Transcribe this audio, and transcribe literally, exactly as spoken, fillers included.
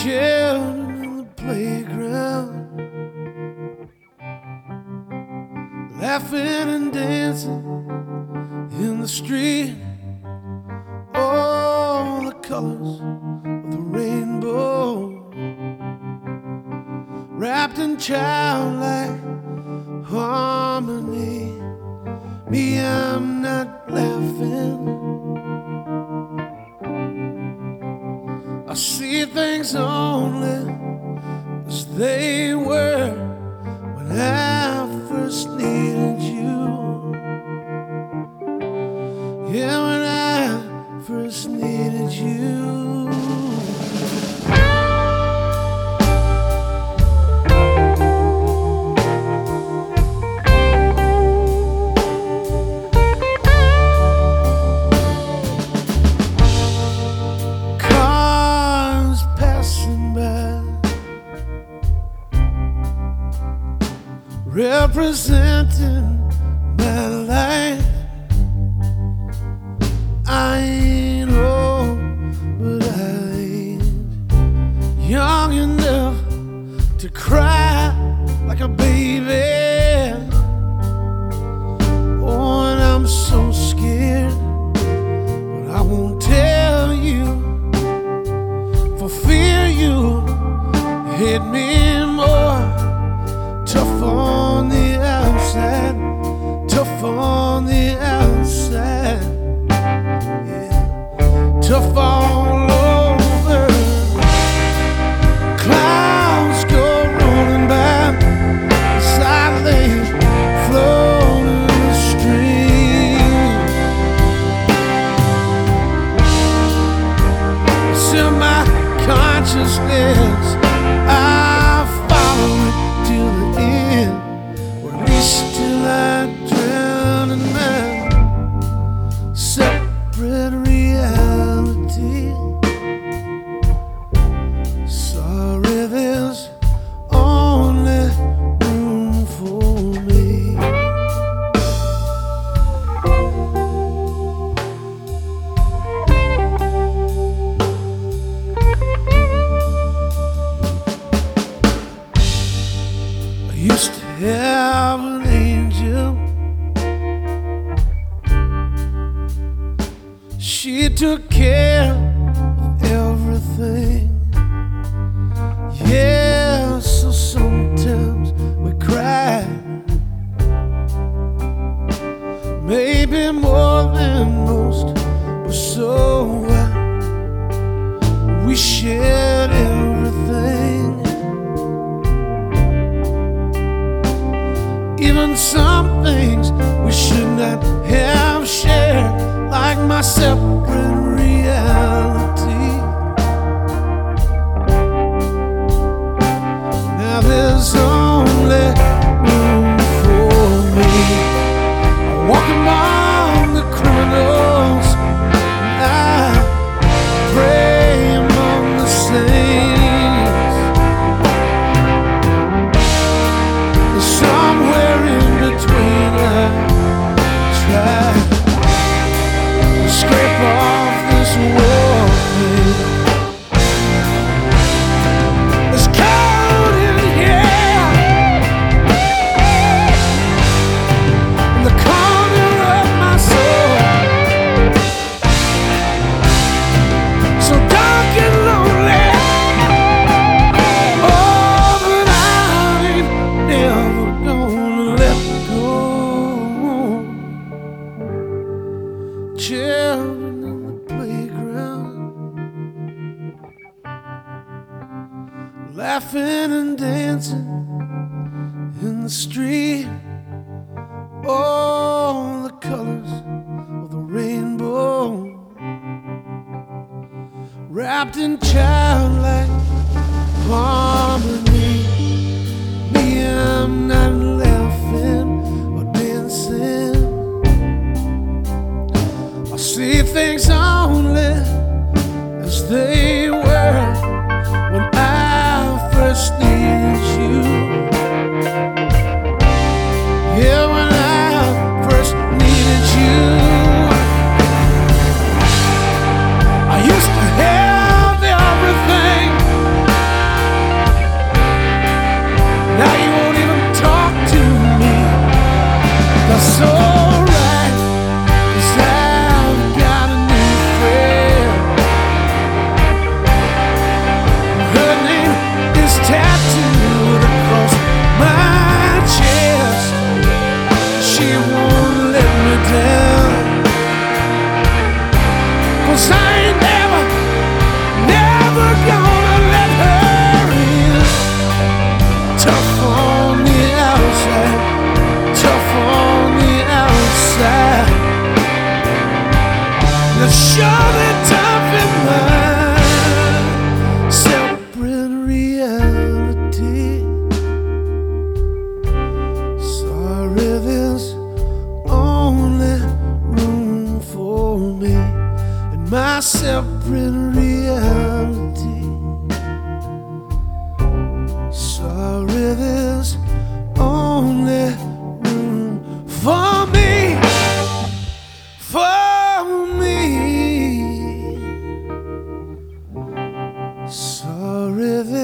children in the playground, laughing and dancing in the street. All the colors of the rainbow, wrapped in childlike harmony. Me, I'm not laughing. I see things only as they were when I first needed you. Yeah, when I first needed you. Representing my life. I ain't old, but I ain't young enough to cry like a baby. Oh, and I'm so scared, but I won't tell you for fear you hit me more. Tough on the outside, tough on the outside, yeah. Tough all over. Clouds go rolling by, silently float in the stream. It's in my consciousness, I follow it till the end, or at least till I drown in my separate reality. Sorry, there's only room for me. I used to have an angel. She took care of everything. Yeah, so sometimes we cry, maybe more than most, but so what? We shared everything. Even some things we should not have shared, like my separate reality. Now there's only room for me. I walk among the criminals, and I pray among the saints. Somewhere in between I try to scrape off this world pain. It's cold in here, in the corner of my soul, so dark and lonely. Oh, but I ain't never gonna let go. Children in the playground, laughing and dancing in the street. All the colors of the rainbow, wrapped in childlike harmony. Me, I'm not laughing or dancing. I see things only as they were when I first needed you. Yeah, when I first needed you. I used to have everything. Sorry